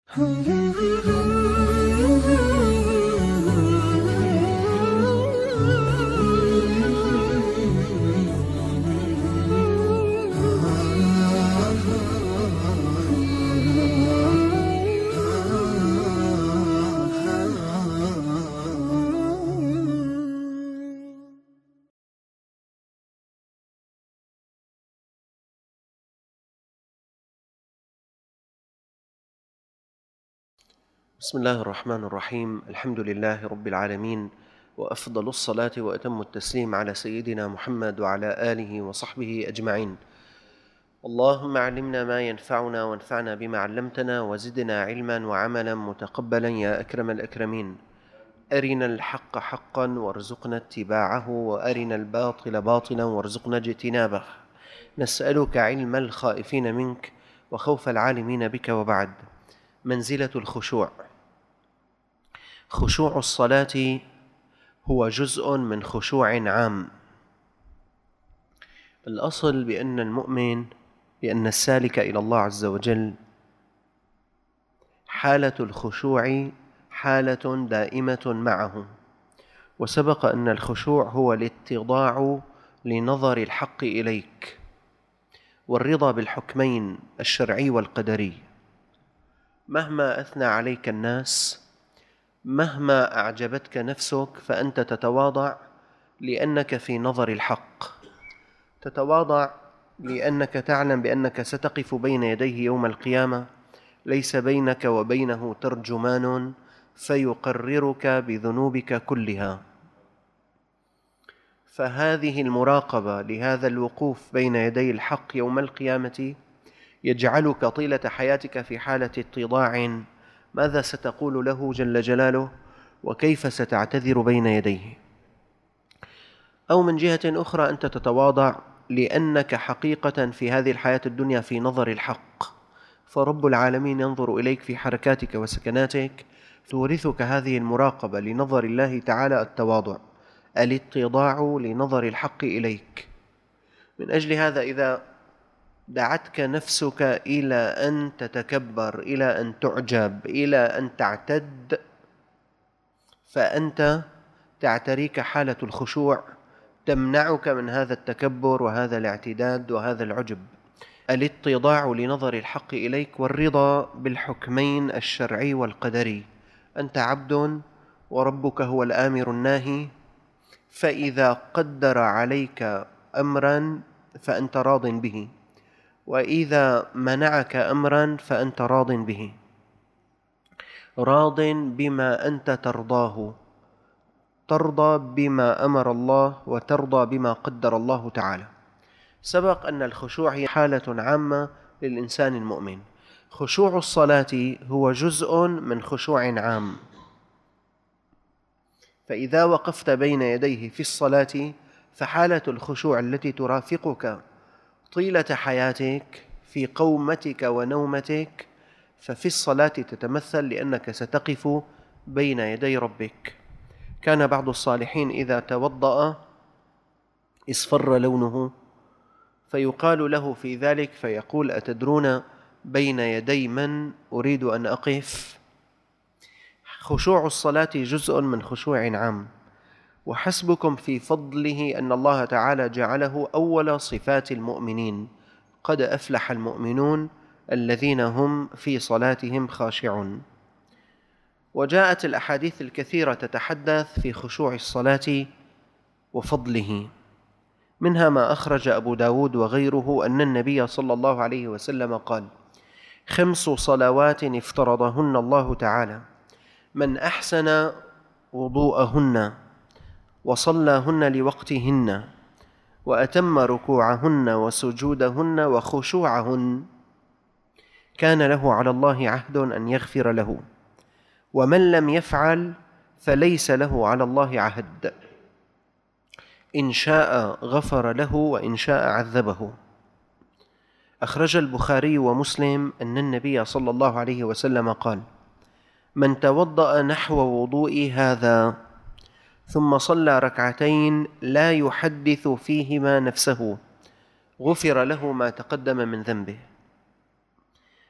بسم الله الرحمن الرحيم. الحمد لله رب العالمين، وأفضل الصلاة وأتم التسليم على سيدنا محمد وعلى آله وصحبه أجمعين. اللهم علمنا ما ينفعنا وانفعنا بما علمتنا وزدنا علما وعملا متقبلا يا أكرم الأكرمين. أرنا الحق حقا وارزقنا اتباعه، وأرنا الباطل باطلا وارزقنا اجتنابه. نسألك علم الخائفين منك وخوف العالمين بك. وبعد. منزلة الخشوع. خشوع الصلاة هو جزء من خشوع عام. الأصل بأن السالك إلى الله عز وجل حالة الخشوع حالة دائمة معه، وسبق أن الخشوع هو الاتضاع لنظر الحق إليك، والرضا بالحكمين الشرعي والقدري. مهما أثنى عليك الناس، مهما أعجبتك نفسك، فأنت تتواضع لأنك في نظر الحق، تتواضع لأنك تعلم بأنك ستقف بين يديه يوم القيامة، ليس بينك وبينه ترجمان فيقررك بذنوبك كلها. فهذه المراقبة لهذا الوقوف بين يدي الحق يوم القيامة يجعلك طيلة حياتك في حالة اتضاع. ماذا ستقول له جل جلاله، وكيف ستعتذر بين يديه؟ أو من جهة أخرى أنت تتواضع لأنك حقيقة في هذه الحياة الدنيا في نظر الحق، فرب العالمين ينظر إليك في حركاتك وسكناتك، تورثك هذه المراقبة لنظر الله تعالى التواضع، الاتضاع لنظر الحق إليك. من أجل هذا إذا دعتك نفسك إلى أن تتكبر، إلى أن تعجب، إلى أن تعتد، فأنت تعتريك حالة الخشوع تمنعك من هذا التكبر وهذا الاعتداد وهذا العجب. الاتضاع لنظر الحق إليك، والرضا بالحكمين الشرعي والقدري. أنت عبد وربك هو الآمر الناهي، فإذا قدر عليك أمرا فأنت راض به، وإذا منعك أمرا فأنت راض به، راض بما أنت ترضاه، ترضى بما أمر الله وترضى بما قدر الله تعالى. سبق أن الخشوع هي حالة عامة للإنسان المؤمن. خشوع الصلاة هو جزء من خشوع عام، فإذا وقفت بين يديه في الصلاة فحالة الخشوع التي ترافقك طيلة حياتك في قومتك ونومتك، ففي الصلاة تتمثل لأنك ستقف بين يدي ربك. كان بعض الصالحين إذا توضأ اصفر لونه، فيقال له في ذلك فيقول: أتدرون بين يدي من أريد أن أقف؟ خشوع الصلاة جزء من خشوع عام، وحسبكم في فضله أن الله تعالى جعله أول صفات المؤمنين: قد أفلح المؤمنون الذين هم في صلاتهم خاشعون. وجاءت الأحاديث الكثيرة تتحدث في خشوع الصلاة وفضله، منها ما أخرج أبو داود وغيره أن النبي صلى الله عليه وسلم قال: 5 صلوات افترضهن الله تعالى، من أحسن وضوءهن وصلاهن لوقتهن وأتم ركوعهن وسجودهن وخشوعهن كان له على الله عهد أن يغفر له، ومن لم يفعل فليس له على الله عهد، إن شاء غفر له وإن شاء عذبه. أخرج البخاري ومسلم أن النبي صلى الله عليه وسلم قال: من توضأ نحو وضوء هذا ثم صلى ركعتين لا يحدث فيهما نفسه غفر له ما تقدم من ذنبه.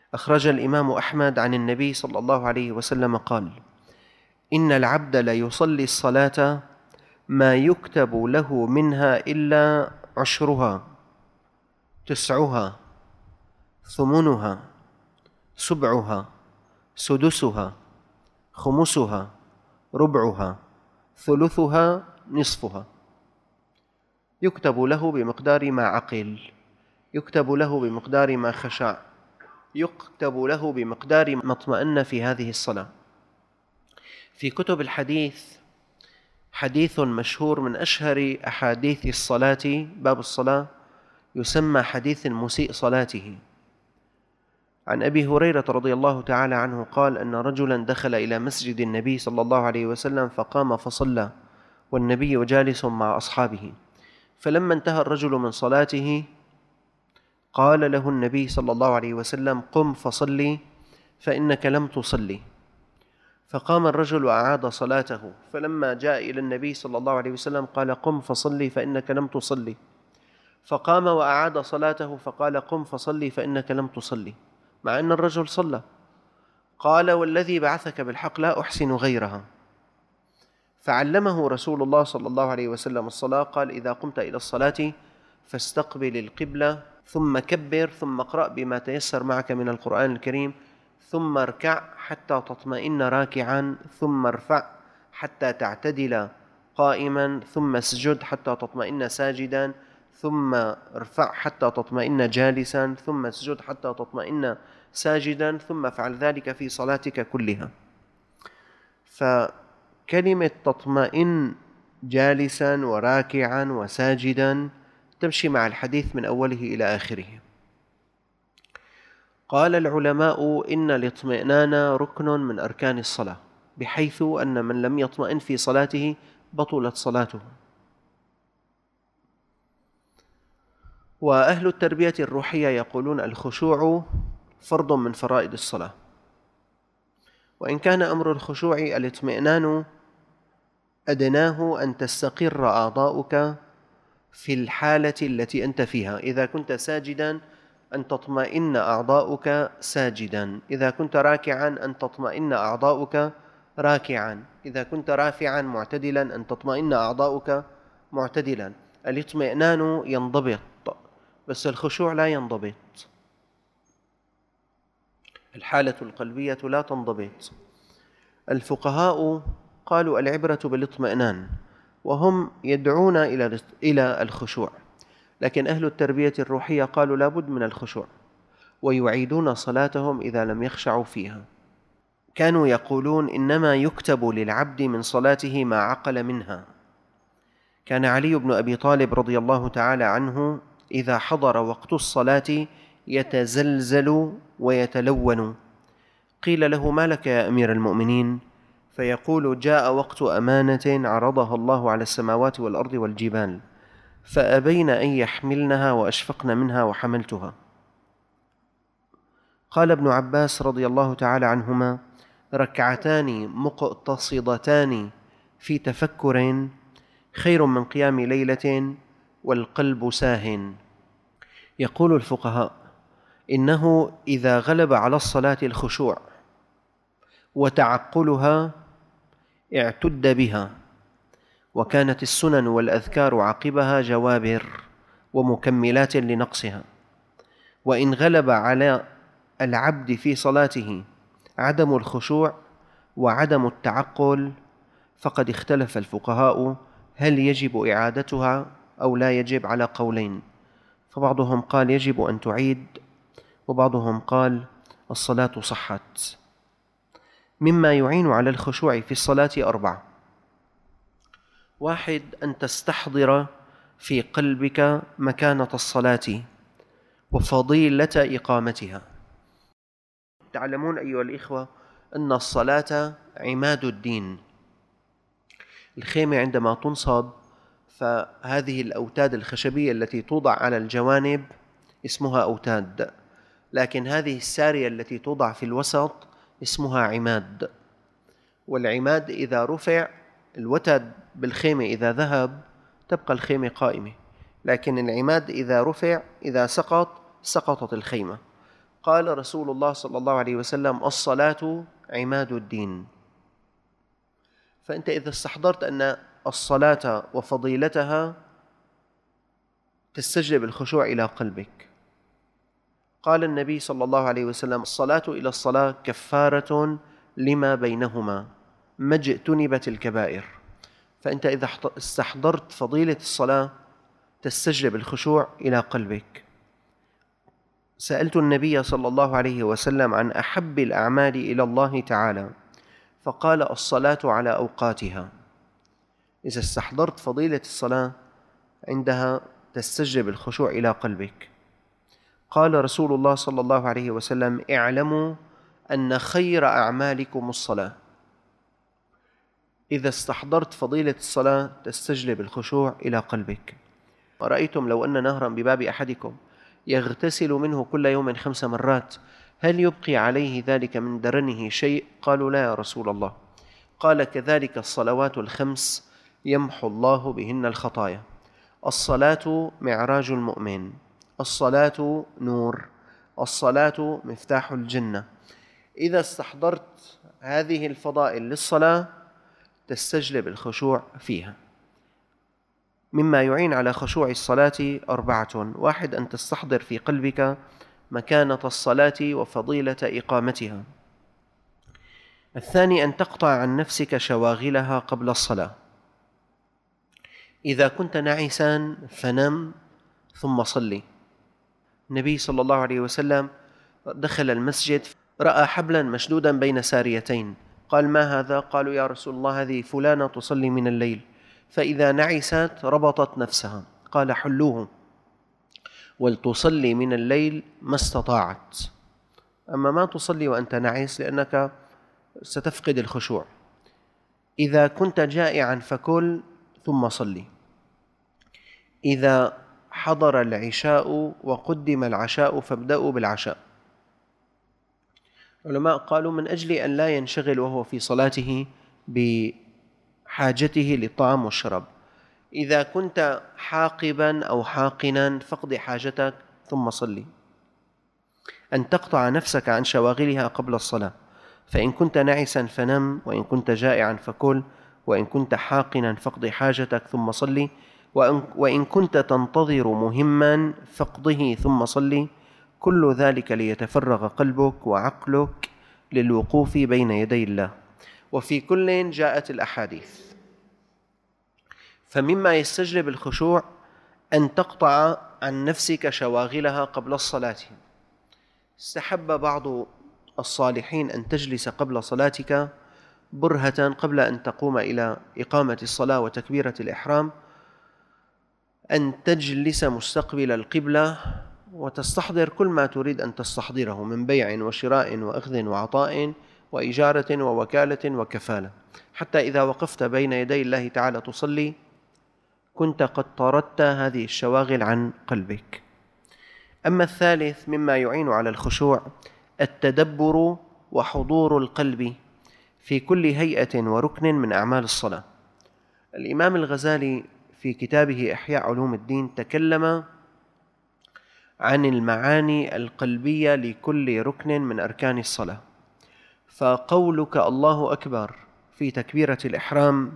أخرج الإمام أحمد عن النبي صلى الله عليه وسلم قال: إن العبد ليصلي الصلاة ما يكتب له منها إلا عشرها، تسعها، ثمنها، سبعها، سدسها، خمسها، ربعها، ثلثها، نصفها. يكتب له بمقدار ما عقل، يكتب له بمقدار ما خشع، يكتب له بمقدار ما اطمأن في هذه الصلاة. في كتب الحديث حديث مشهور من أشهر أحاديث الصلاة، باب الصلاة، يسمى حديث مسيء صلاته. عن أبي هريرة رضي الله تعالى عنه قال أن رجلا دخل إلى مسجد النبي صلى الله عليه وسلم فقام فصلى والنبي جالس مع أصحابه، فلما انتهى الرجل من صلاته قال له النبي صلى الله عليه وسلم: قم فصلي فإنك لم تصلي. فقام الرجل وأعاد صلاته، فلما جاء إلى النبي صلى الله عليه وسلم قال: قم فصلي فإنك لم تصلي. فقام وأعاد صلاته فقال: قم فصلي فإنك لم تصلي، مع أن الرجل صلى. قال: والذي بعثك بالحق لا أحسن غيرها. فعلمه رسول الله صلى الله عليه وسلم الصلاة، قال: إذا قمت إلى الصلاة فاستقبل القبلة، ثم كبر، ثم اقرأ بما تيسر معك من القرآن الكريم، ثم اركع حتى تطمئن راكعا، ثم ارفع حتى تعتدل قائما، ثم اسجد حتى تطمئن ساجدا، ثم ارفع حتى تطمئن جالسا، ثم اسجد حتى تطمئن ساجدا، ثم افعل ذلك في صلاتك كلها. فكلمة تطمئن جالسا وراكعا وساجدا تمشي مع الحديث من أوله إلى آخره. قال العلماء: إن الاطمئنان ركن من أركان الصلاة، بحيث أن من لم يطمئن في صلاته بطلت صلاته. وأهل التربية الروحية يقولون الخشوع فرض من فرائض الصلاة، وإن كان أمر الخشوع الاطمئنان أدناه أن تستقر أعضاؤك في الحالة التي أنت فيها. إذا كنت ساجدا أن تطمئن أعضاؤك ساجدا، إذا كنت راكعا أن تطمئن أعضاؤك راكعا، إذا كنت رافعا معتدلا أن تطمئن أعضاؤك معتدلا. الاطمئنان ينضبط، بس الخشوع لا ينضبط، الحالة القلبية لا تنضبط. الفقهاء قالوا العبرة بالاطمئنان، وهم يدعون إلى الخشوع، لكن أهل التربية الروحية قالوا لا بد من الخشوع، ويعيدون صلاتهم إذا لم يخشعوا فيها. كانوا يقولون: إنما يكتب للعبد من صلاته ما عقل منها. كان علي بن أبي طالب رضي الله تعالى عنه إذا حضر وقت الصلاة يتزلزل ويتلون. قيل له: ما لك يا أمير المؤمنين؟ فيقول: جاء وقت أمانة عرضها الله على السماوات والأرض والجبال، فأبين أن يحملنها وأشفقن منها وحملتها. قال ابن عباس رضي الله تعالى عنهما: ركعتان مقتصدتان في تفكر خير من قيام ليلة والقلب ساهٍ. يقول الفقهاء: إنه إذا غلب على الصلاة الخشوع وتعقلها اعتد بها، وكانت السنن والأذكار عقبها جوابر ومكملات لنقصها. وإن غلب على العبد في صلاته عدم الخشوع وعدم التعقل فقد اختلف الفقهاء هل يجب إعادتها أو لا يجب، على قولين، فبعضهم قال يجب أن تعيد، وبعضهم قال الصلاة صحت. مما يعين على الخشوع في الصلاة 4: 1. أن تستحضر في قلبك مكانة الصلاة وفضيلة إقامتها. تعلمون أيها الإخوة أن الصلاة عماد الدين. الخيمة عندما تنصب فهذه الأوتاد الخشبية التي توضع على الجوانب اسمها أوتاد، لكن هذه السارية التي توضع في الوسط اسمها عماد. والعماد إذا رفع، الوتد بالخيمة إذا ذهب تبقى الخيمة قائمة، لكن العماد إذا رفع، إذا سقط، سقطت الخيمة. قال رسول الله صلى الله عليه وسلم: الصلاة عماد الدين. فأنت إذا استحضرت أن الصلاة وفضيلتها تستجلب الخشوع إلى قلبك. قال النبي صلى الله عليه وسلم: الصلاة إلى الصلاة كفارة لما بينهما ما اجتنبت الكبائر. فأنت إذا استحضرت فضيلة الصلاة تستجلب الخشوع إلى قلبك. سألت النبي صلى الله عليه وسلم عن أحب الأعمال إلى الله تعالى، فقال: الصلاة على أوقاتها. إذا استحضرت فضيلة الصلاة عندها تستجلب الخشوع إلى قلبك. قال رسول الله صلى الله عليه وسلم: اعلموا أن خير أعمالكم الصلاة. إذا استحضرت فضيلة الصلاة تستجلب الخشوع إلى قلبك. ورأيتم لو أن نهرا بباب أحدكم يغتسل منه كل يوم 5 مرات، هل يبقي عليه ذلك من درنه شيء؟ قالوا: لا يا رسول الله. قال: كذلك الصلوات ال5 يمحو الله بهن الخطايا. الصلاة معراج المؤمن، الصلاة نور، الصلاة مفتاح الجنة. إذا استحضرت هذه الفضائل للصلاة تستجلب الخشوع فيها. مما يعين على خشوع الصلاة 4: 1. أن تستحضر في قلبك مكانة الصلاة وفضيلة إقامتها. 2. أن تقطع عن نفسك شواغلها قبل الصلاة. إذا كنت نعسا فنم ثم صلي. النبي صلى الله عليه وسلم دخل المسجد رأى حبلا مشدودا بين ساريتين، قال: ما هذا؟ قالوا: يا رسول الله هذه فلانة تصلي من الليل، فإذا نعست ربطت نفسها. قال: حلوه ولتصلي من الليل ما استطاعت، أما ما تصلي وأنت نعس لأنك ستفقد الخشوع. إذا كنت جائعا فكل ثم صلي. إذا حضر العشاء وقدم العشاء فابدأوا بالعشاء. العلماء قالوا: من أجل أن لا ينشغل وهو في صلاته بحاجته للطعام والشراب. إذا كنت حاقبا أو حاقنا فاقض حاجتك ثم صلي. أن تقطع نفسك عن شواغلها قبل الصلاة. فإن كنت نعسا فنم، وإن كنت جائعا فكل، وإن كنت حاقنا فاقض حاجتك ثم صلي، وإن كنت تنتظر مهما فاقضه ثم صلي. كل ذلك ليتفرغ قلبك وعقلك للوقوف بين يدي الله. وفي كل جاءت الأحاديث. فمما يستجلب الخشوع أن تقطع عن نفسك شواغلها قبل الصلاة. استحب بعض الصالحين أن تجلس قبل صلاتك برهة قبل أن تقوم إلى إقامة الصلاة وتكبيرة الإحرام، أن تجلس مستقبل القبلة وتستحضر كل ما تريد أن تستحضره من بيع وشراء وأخذ وعطاء وإجارة ووكالة وكفالة، حتى إذا وقفت بين يدي الله تعالى تصلي كنت قد طردت هذه الشواغل عن قلبك. أما الثالث مما يعين على الخشوع التدبر وحضور القلب في كل هيئة وركن من أعمال الصلاة. الإمام الغزالي في كتابه إحياء علوم الدين تكلم عن المعاني القلبية لكل ركن من أركان الصلاة. فقولك الله أكبر في تكبيرة الإحرام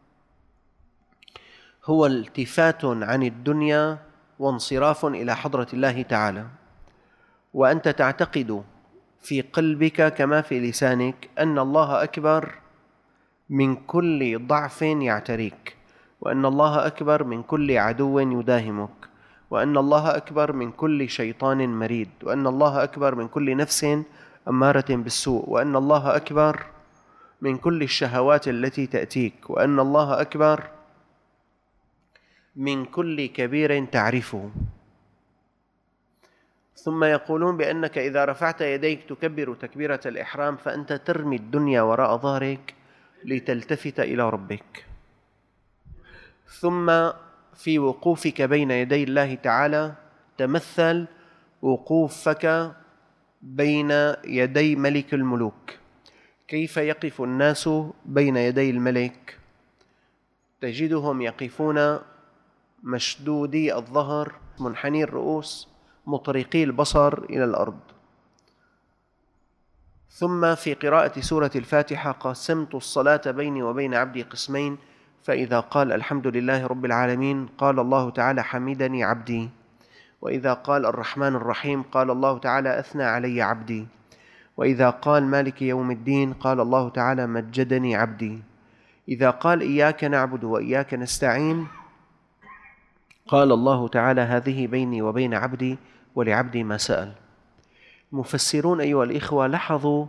هو التفات عن الدنيا وانصراف إلى حضرة الله تعالى، وأنت تعتقد في قلبك كما في لسانك أن الله أكبر من كل ضعف يعتريك، وأن الله أكبر من كل عدو يداهمك، وأن الله أكبر من كل شيطان مريد، وأن الله أكبر من كل نفس أمارة بالسوء، وأن الله أكبر من كل الشهوات التي تأتيك، وأن الله أكبر من كل كبير تعرفه. ثم يقولون بأنك إذا رفعت يديك تكبر تكبيرة الإحرام فأنت ترمي الدنيا وراء ظهرك لتلتفت إلى ربك. ثم في وقوفك بين يدي الله تعالى تمثل وقوفك بين يدي ملك الملوك. كيف يقف الناس بين يدي الملك؟ تجدهم يقفون مشدودي الظهر، منحني الرؤوس، مطرقي البصر إلى الأرض. ثم في قراءة سورة الفاتحة قسمت الصلاة بيني وبين عبدي قسمين، فإذا قال الحمد لله رب العالمين قال الله تعالى حمدني عبدي، وإذا قال الرحمن الرحيم قال الله تعالى أثنى علي عبدي، وإذا قال مالك يوم الدين قال الله تعالى مجدني عبدي، إذا قال إياك نعبد وإياك نستعين قال الله تعالى هذه بيني وبين عبدي ولعبدي ما سأل. المفسرون أيها الإخوة لاحظوا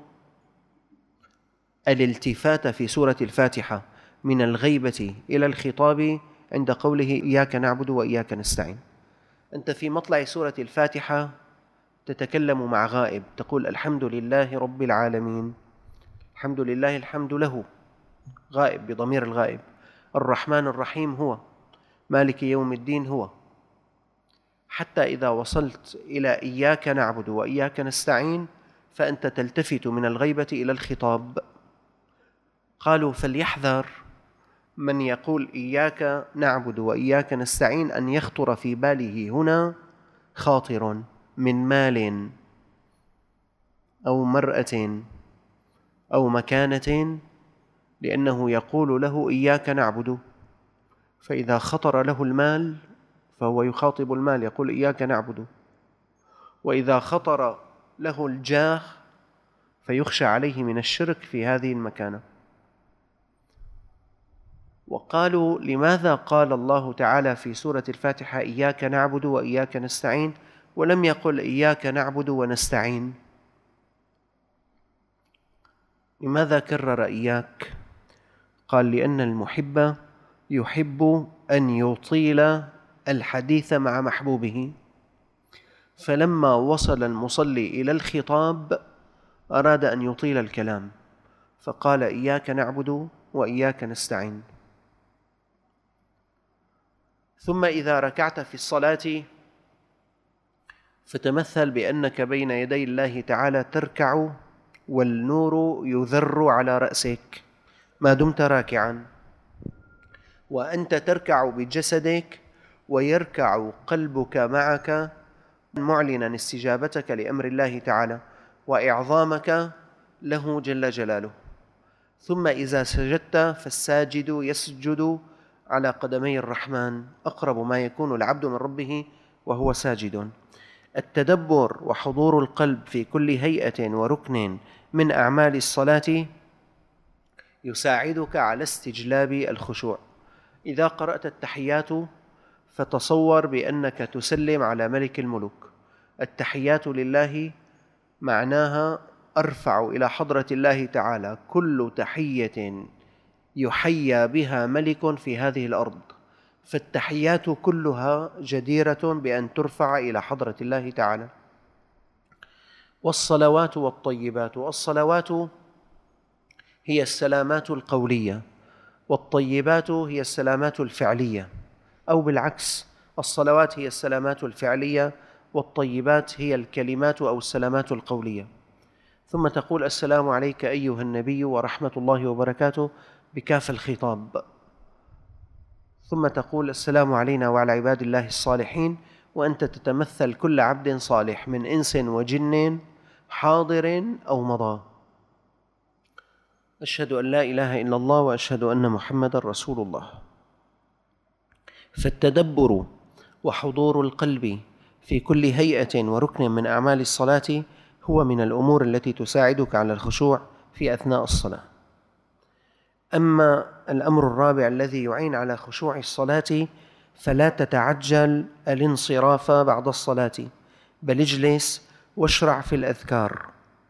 الالتفات في سورة الفاتحة من الغيبة إلى الخطاب عند قوله إياك نعبد وإياك نستعين. أنت في مطلع سورة الفاتحة تتكلم مع غائب، تقول الحمد لله رب العالمين، الحمد لله الحمد له، غائب بضمير الغائب، الرحمن الرحيم هو، مالك يوم الدين هو، حتى إذا وصلت إلى إياك نعبد وإياك نستعين فأنت تلتفت من الغيبة إلى الخطاب. قالوا فليحذر من يقول إياك نعبد وإياك نستعين أن يخطر في باله هنا خاطر من مال أو مرأة أو مكانة، لأنه يقول له إياك نعبد، فإذا خطر له المال فهو يخاطب المال يقول إياك نعبد، وإذا خطر له الجاه فيخشى عليه من الشرك في هذه المكانة. وقالوا لماذا قال الله تعالى في سورة الفاتحة إياك نعبد وإياك نستعين ولم يقل إياك نعبد ونستعين؟ لماذا كرر إياك؟ قال لأن المحب يحب أن يطيل الحديث مع محبوبه، فلما وصل المصلي إلى الخطاب أراد أن يطيل الكلام فقال إياك نعبد وإياك نستعين. ثم إذا ركعت في الصلاة فتمثل بأنك بين يدي الله تعالى تركع والنور يذر على رأسك ما دمت راكعا، وأنت تركع بجسدك ويركع قلبك معك معلنا استجابتك لأمر الله تعالى وإعظامك له جل جلاله. ثم إذا سجدت فالساجد يسجد على قدمي الرحمن أقرب ما يكون العبد من ربه وهو ساجد. التدبر وحضور القلب في كل هيئة وركن من أعمال الصلاة يساعدك على استجلاب الخشوع. إذا قرأت التحيات فتصور بأنك تسلم على ملك الملوك. التحيات لله معناها أرفع إلى حضرة الله تعالى كل تحية يحيى بها ملك في هذه الأرض، فالتحيات كلها جديرة بأن ترفع إلى حضرة الله تعالى. والصلوات والطيبات، الصلوات هي السلامات القولية والطيبات هي السلامات الفعلية، أو بالعكس الصلوات هي السلامات الفعلية والطيبات هي الكلمات أو السلامات القولية. ثم تقول السلام عليك أيها النبي ورحمة الله وبركاته بكاف الخطاب، ثم تقول السلام علينا وعلى عباد الله الصالحين، وأنت تتمثل كل عبد صالح من إنس وجن حاضر أو مضى. أشهد أن لا إله إلا الله وأشهد أن محمدا رسول الله. فالتدبر وحضور القلب في كل هيئة وركن من أعمال الصلاة هو من الأمور التي تساعدك على الخشوع في أثناء الصلاة. أما الأمر الرابع الذي يعين على خشوع الصلاة فلا تتعجل الانصراف بعد الصلاة، بل اجلس واشرع في الأذكار.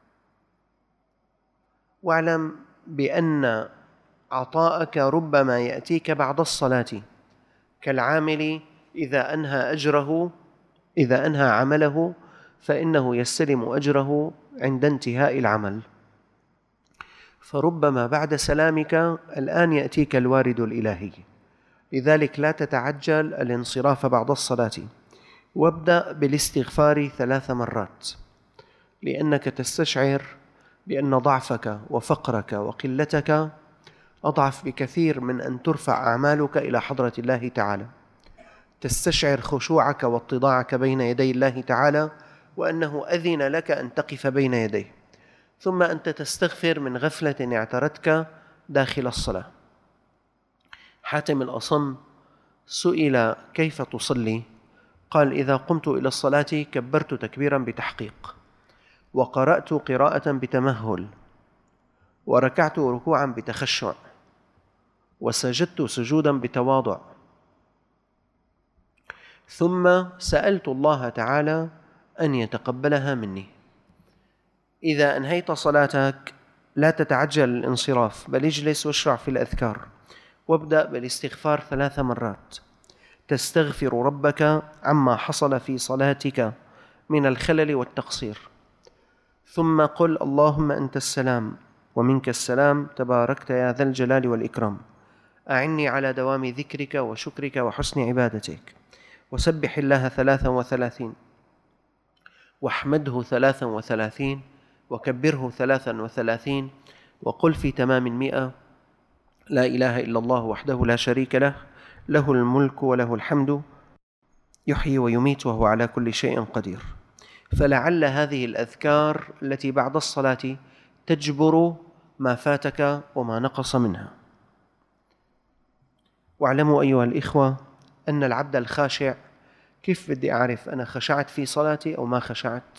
واعلم بأن عطاءك ربما يأتيك بعد الصلاة، كالعامل إذا أنهى عمله فإنه يستلم أجره عند انتهاء العمل، فربما بعد سلامك الآن يأتيك الوارد الإلهي. لذلك لا تتعجل الانصراف بعد الصلاة، وابدأ بالاستغفار 3 مرات، لأنك تستشعر بأن ضعفك وفقرك وقلتك أضعف بكثير من أن ترفع أعمالك إلى حضرة الله تعالى. تستشعر خشوعك واتضاعك بين يدي الله تعالى، وأنه أذن لك أن تقف بين يديه، ثم أنت تستغفر من غفلة اعترتك داخل الصلاة. حاتم الأصم سئل كيف تصلي؟ قال: إذا قمت إلى الصلاة كبرت تكبيرا بتحقيق، وقرأت قراءة بتمهل، وركعت ركوعا بتخشع، وسجدت سجودا بتواضع، ثم سألت الله تعالى أن يتقبلها مني. إذا أنهيت صلاتك لا تتعجل الانصراف، بل اجلس واشرع في الأذكار، وابدأ بالاستغفار 3 مرات. تستغفر ربك عما حصل في صلاتك من الخلل والتقصير، ثم قل: اللهم أنت السلام ومنك السلام، تباركت يا ذا الجلال والإكرام، أعني على دوام ذكرك وشكرك وحسن عبادتك. وسبح الله 33، واحمده 33، وكبره 33، وقل في تمام 100: لا إله إلا الله وحده لا شريك له، له الملك وله الحمد، يحيي ويميت وهو على كل شيء قدير. فلعل هذه الأذكار التي بعد الصلاة تجبر ما فاتك وما نقص منها. واعلموا أيها الإخوة أن العبد الخاشع، كيف بدي أعرف أنا خشعت في صلاتي أو ما خشعت؟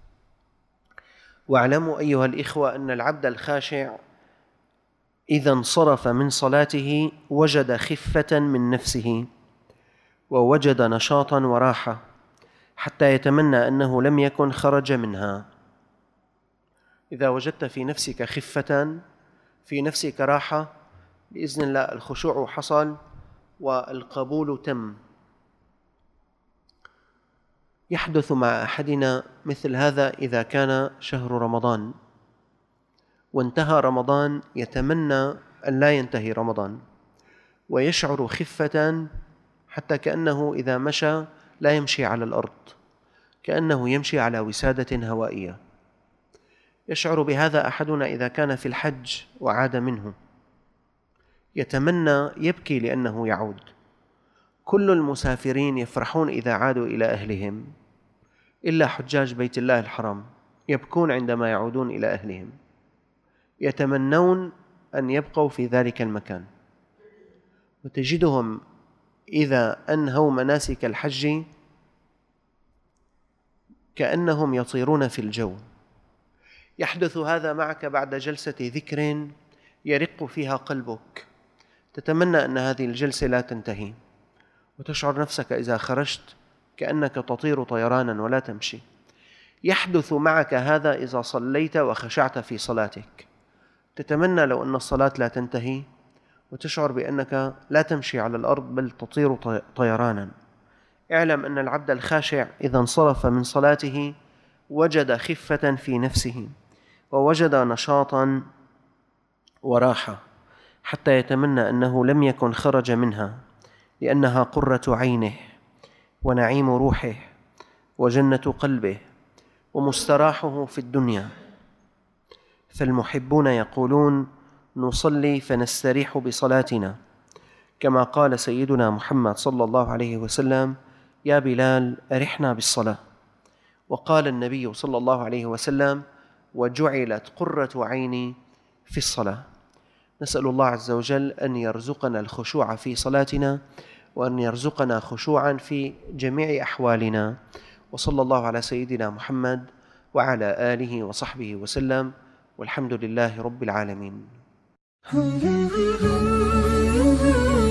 واعلموا أيها الإخوة أن العبد الخاشع إذا انصرف من صلاته وجد خفة من نفسه، ووجد نشاطا وراحة، حتى يتمنى أنه لم يكن خرج منها. إذا وجدت في نفسك خفة، في نفسك راحة، بإذن الله الخشوع حصل والقبول تم. يحدث مع أحدنا مثل هذا إذا كان شهر رمضان وانتهى رمضان، يتمنى أن لا ينتهي رمضان، ويشعر خفة حتى كأنه إذا مشى لا يمشي على الأرض، كأنه يمشي على وسادة هوائية. يشعر بهذا أحدنا إذا كان في الحج وعاد منه، يتمنى يبكي لأنه يعود. كل المسافرين يفرحون إذا عادوا إلى أهلهم، إلا حجاج بيت الله الحرام يبكون عندما يعودون إلى أهلهم، يتمنون أن يبقوا في ذلك المكان. وتجدهم إذا أنهوا مناسك الحج كأنهم يطيرون في الجو. يحدث هذا معك بعد جلسة ذكر يرق فيها قلبك، تتمنى أن هذه الجلسة لا تنتهي، وتشعر نفسك إذا خرجت كأنك تطير طيرانا ولا تمشي. يحدث معك هذا إذا صليت وخشعت في صلاتك، تتمنى لو أن الصلاة لا تنتهي، وتشعر بأنك لا تمشي على الأرض بل تطير طيرانا. اعلم أن العبد الخاشع إذا انصرف من صلاته وجد خفة في نفسه، ووجد نشاطا وراحة، حتى يتمنى أنه لم يكن خرج منها، لأنها قرة عينه ونعيم روحه وجنة قلبه ومستراحه في الدنيا. فالمحبون يقولون: نصلي فنستريح بصلاتنا، كما قال سيدنا محمد صلى الله عليه وسلم: يا بلال أرحنا بالصلاة. وقال النبي صلى الله عليه وسلم: وجعلت قرة عيني في الصلاة. نسأل الله عز وجل أن يرزقنا الخشوع في صلاتنا، وأن يرزقنا خشوعا في جميع أحوالنا. وصلى الله على سيدنا محمد وعلى آله وصحبه وسلم، والحمد لله رب العالمين.